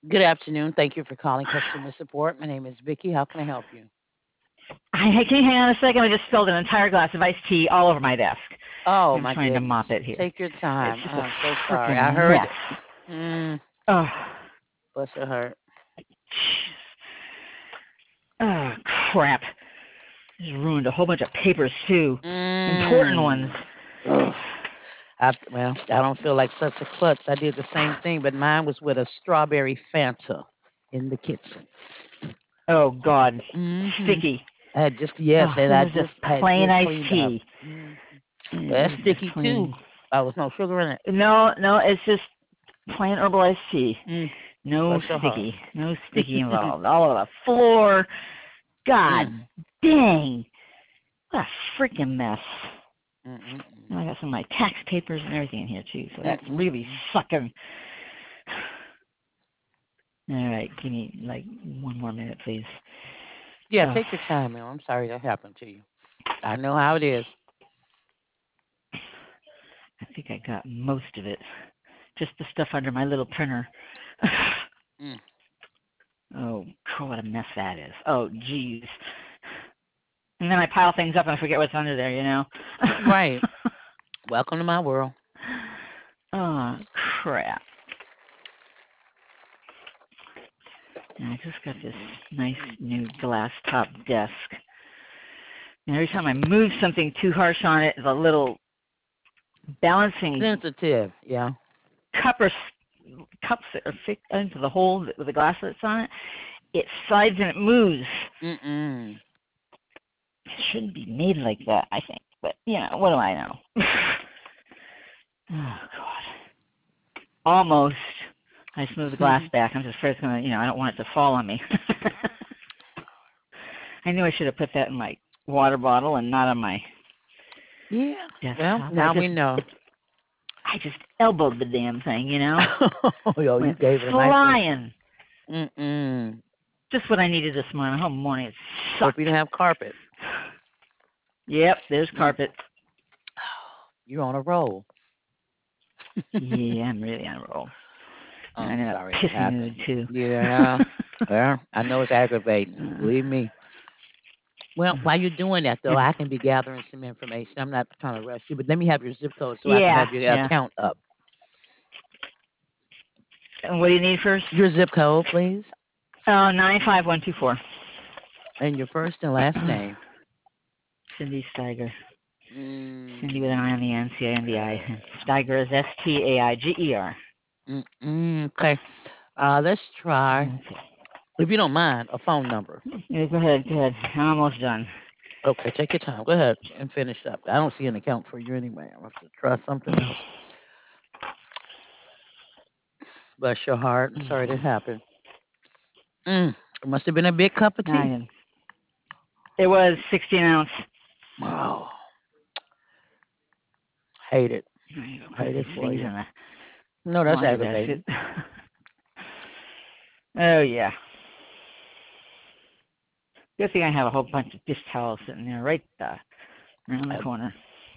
Good afternoon. Thank you for calling customer support. My name is Vicky. How can I help you? Can you hang on a second? I just spilled an entire glass of iced tea all over my desk. Oh I'm my trying to mop goodness. it here. Take your It's time. just a I'm so sorry. I freaking heard mess. it. Mm, Oh, bless your heart. oh crap. Just ruined a whole bunch of papers too. Important ones. Mm. Ugh. I don't feel like such a klutz. I did the same thing, but mine was with a strawberry Fanta in the kitchen. Oh God. Mm-hmm. Sticky. Yes, Oh, and this I is just just had plain just iced cleaned up. tea. Mm. Well, This that's is just sticky too. plain. Was no sugar in it. No, no, it's just plain herbal iced tea. Mm. No Bless your heart. sticky. No sticky involved. All over the floor. God Mm. dang. What a freaking mess. Mm-mm-mm. And I got some of my tax papers and everything in here too, so that's really Mm-mm-mm. sucking. All right, give me like one more minute, please. Yeah, Oh, take your time, man. I'm sorry that happened to you. I know how it is. I think I got most of it. Just the stuff under my little printer. Mm. Oh, what a mess that is. Oh, geez. And then I pile things up and I forget what's under there, you know? Right. Welcome to my world. Oh, crap. And I just got this nice new glass top desk. And every time I move something too harsh on it, the little balancing Sensitive. Yeah. cup or cups that are fixed into the hole with the glass that's on it, it slides and it moves. Mm-mm. It shouldn't be made like that, I think. But, you know, what do I know? Oh, God. Almost. I just moved the glass back. I'm just afraid it's going to, I don't want it to fall on me. I knew I should have put that in my water bottle and not on my Yeah. Well, desktop. now we know. I just elbowed the damn thing, Yo, you Went gave it a nice little. flying. Mm-mm. Just what I needed this morning. The whole morning it Hope you sucked. didn't have carpet. Yep, there's Mm. carpet. You're on a roll. Yeah, I'm really on a roll. And I'm I'm in a sorry that pissy mood happened. too. Yeah. Well, I know it's aggravating. uh, Believe me. Well, while you're doing that, though, I can be gathering some information. I'm not trying to rush you, but let me have your zip code so I can yeah, have your yeah. account up. And what do you need first? Your zip code, please, 95124. and your first and last name. Cindy Steiger. Cindy with an I Mm, on the end, C-I-N-D-I. uh, Steiger is Staiger. okay. Let's try, Okay. if you don't mind, a phone number. Yeah, go ahead, go ahead. I'm almost done. Okay, take your time. Go ahead and finish up. I don't see an account for you anyway. I'll have to try something else. Bless your heart. I'm sorry that happened. It must have been a big cup of tea. Nine. It was 16 ounce. Oh, hate it. I'm gonna put Hate it these for things you. in the No, that's laundry basket. aggravating. Oh yeah. Good thing I have a whole bunch of dish towels sitting there right around the Uh, corner.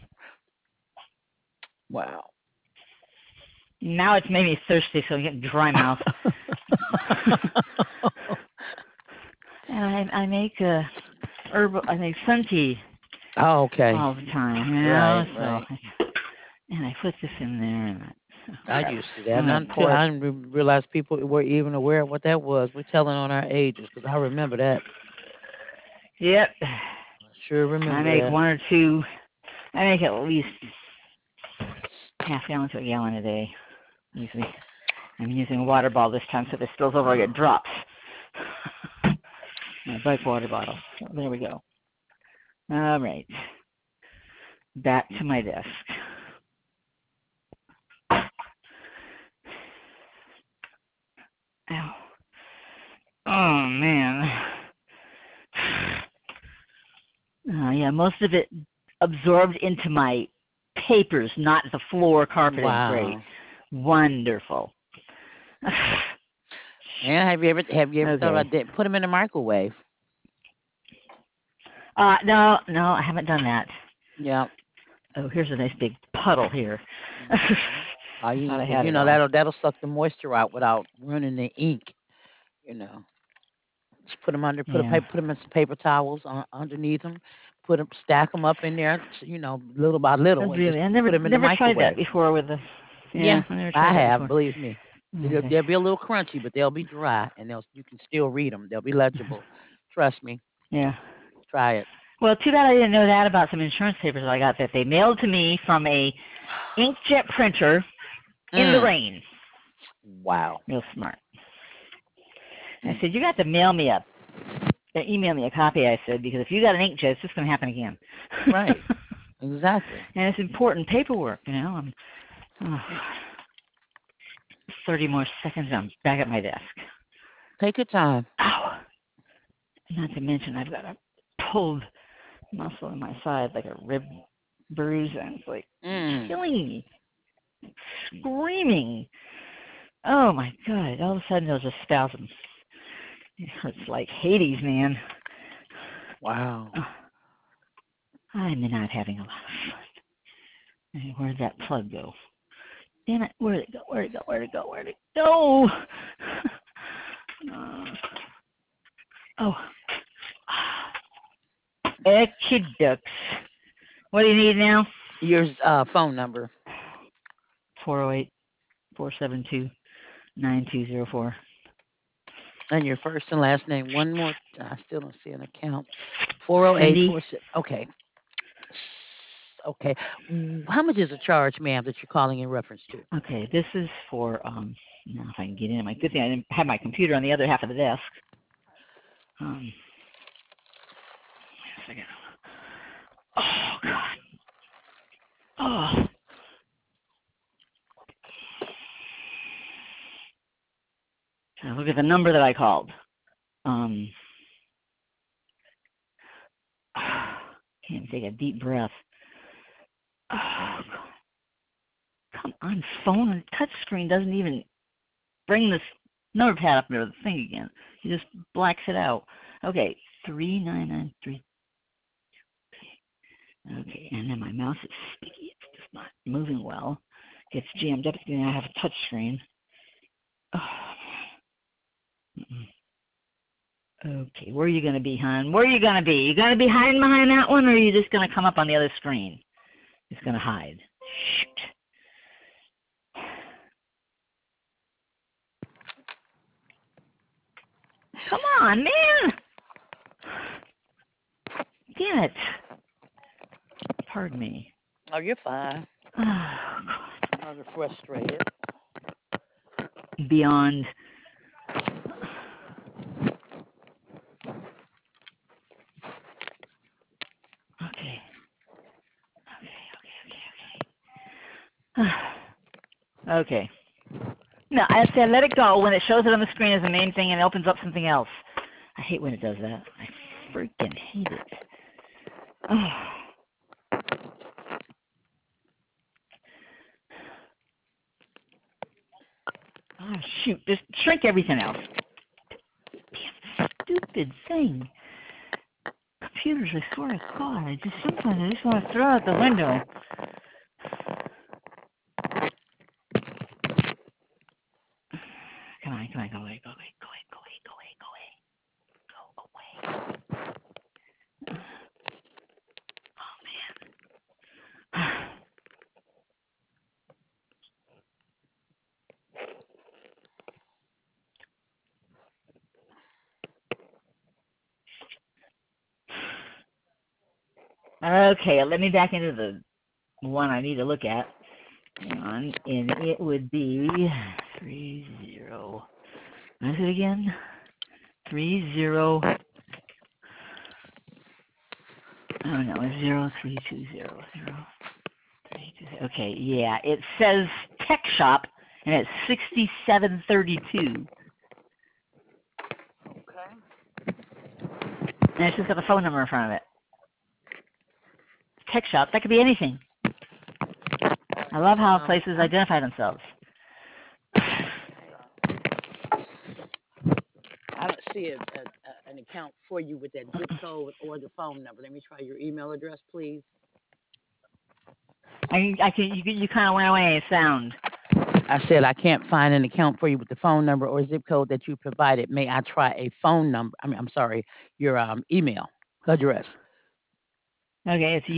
wow. Now it's made me thirsty, so I'm getting dry mouth. And I make herbal. I make sun tea Oh, okay. all the time, Right, So, right. and I put this in there, and oh, I crap. used to that. I'm And gonna pour it. I didn't realize people were even aware of what that was. We're telling on our ages because I remember that. Yep. I sure I remember make that. one or two. I make at least half gallon to a gallon a day. Usually, I'm using a water bottle this time, so if it spills over, I get drops. My bike water bottle. So there we go. All right. Back to my desk. Ow. Oh man. Yeah, most of it absorbed into my papers, not the floor carpeting. Great. Wow. Wonderful. And have you ever thought Okay. about that? Put them in the microwave. No, no, I haven't done that. Yeah. Oh, here's a nice big puddle here. Hmm. All I you thought need, I because had you it know all. that'll suck the moisture out without running the ink. You know, just put them under, Yeah. put them in some paper towels underneath them, put them, stack them up in there, little by little, and just Really, I put never them in the never tried that microwave. before with the. Yeah, Yeah, I never I tried that have, before. believe me. Okay. They'll be a little crunchy, but they'll be dry, and you can still read them. They'll be legible. Trust me. Yeah. Try it. Well, too bad I didn't know that about some insurance papers I got that they mailed to me from a inkjet printer in the Mm, rain. wow. Real smart. I Mm, said, you got to mail me a, email me a copy. I said, because if you got an inkjet, it's just going to happen again. right. Exactly. And it's important paperwork, you know. 30 more seconds, I'm back at my desk. Take your time. Ow. Not to mention, I've got a pulled muscle in my side, like a rib bruise, and it's like Mm, killing me, screaming. Oh my God! All of a sudden, there was a spasm. It hurts like Hades, man. wow. Oh, I'm not having a lot of fun. Hey, where'd that plug go? Damn it! Where'd it go? Where'd it go? Where'd it go? Where'd it go? Oh. Echidux. What do you need now? Your phone number 408-472-9204. and your first and last name. One more. I still don't see an account. 408 Cindy. 46. Okay. Okay. How much is a charge, ma'am, that you're calling in reference to? Okay, this is for now if I can get in. My good thing I didn't have my computer on the other half of the desk. Wait a second. Oh God. Oh. So look at the number that I called. Can't take a deep breath. Oh, come on, phone and touch screen doesn't even bring this number pad up there, the thing again. He just blacks it out. Okay, 3993. Okay, and then my mouse is sticky. It's just not moving well. Gets jammed up. Then I have a touch screen. Oh, okay, where are you going to be, hon? Where are you going to be? You going to be hiding behind that one, or are you just going to come up on the other screen? It's going to hide. Shoot. Come on, man! Damn it. Pardon me. Oh, you're fine. I'm rather frustrated. Beyond. Okay. Okay. No, I said let it go when it shows it on the screen as the main thing and it opens up something else. I hate when it does that. I freaking hate it. Oh, oh shoot. Just shrink everything else. Damn stupid thing. Computers, I swear to God, sometimes I just want to throw out the window. Come on, go away, go away, go away, go away, go away, go away. Go away. Oh man. Okay, let me back into the one I need to look at. Hang on, and it would be 30. What is it again? 30. Oh no, it's 0320. Okay, yeah, it says Tech Shop, and it's 6732, Okay. and it's just got the phone number in front of it. Tech Shop, that could be anything. I love how places identify themselves. I don't see an account for you with that zip code or the phone number. Let me try your email address, please. I can you kind of went away in sound. I said I can't find an account for you with the phone number or zip code that you provided. May I try a phone number? I mean, I'm sorry, your email address. Okay, it's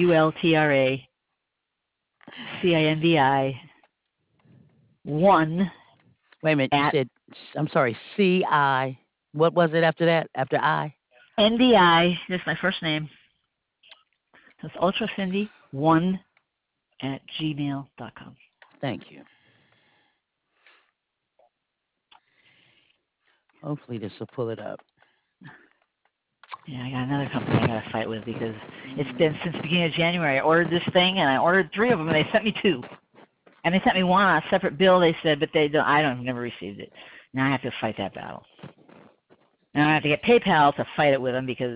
ULTRACINDI 1 Wait a minute, you at said I'm sorry, CI. What was it after that? After I? NDI. That's my first name. That's UltraCindy1 at gmail.com. Thank you. Hopefully this will pull it up. Yeah, I got another company I got to fight with because it's been since the beginning of January. I ordered this thing and I ordered 3 of them and they sent me 2. And they sent me 1 on a separate bill, they said, but I've never received it. Now I have to fight that battle. Now I have to get PayPal to fight it with them because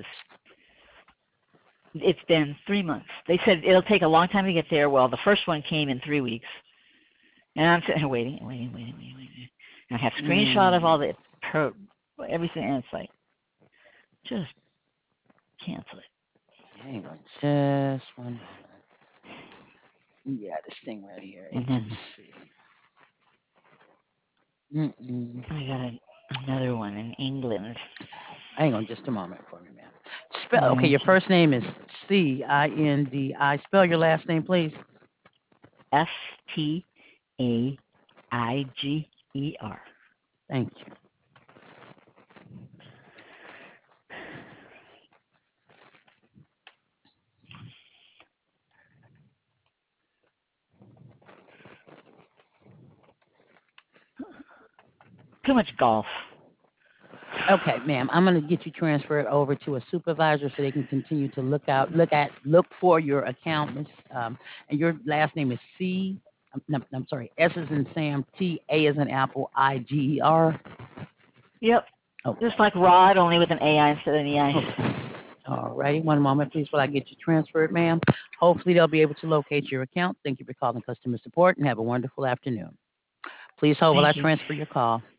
it's been 3 months. They said it'll take a long time to get there. Well, the first one came in 3 weeks. And I'm sitting here waiting. And I have screenshot of all the everything, and it's like, just cancel it. Hang on just one moment. Yeah, this thing right here. Agency. I got another one in England. Hang on just a moment for me, ma'am. Okay, your first name is CINDI. Spell your last name, please. STAIGER. Thank you. Too much golf. Okay, ma'am. I'm gonna get you transferred over to a supervisor so they can continue to look for your account, Miss. And your last name is C. I'm sorry. S is in Sam. T. A is in Apple. IGER. Yep. Okay. Just like Rod, only with an AI instead of an EI. Okay. All righty. One moment, please, while I get you transferred, ma'am. Hopefully, they'll be able to locate your account. Thank you for calling customer support and have a wonderful afternoon. Please hold while I transfer your call.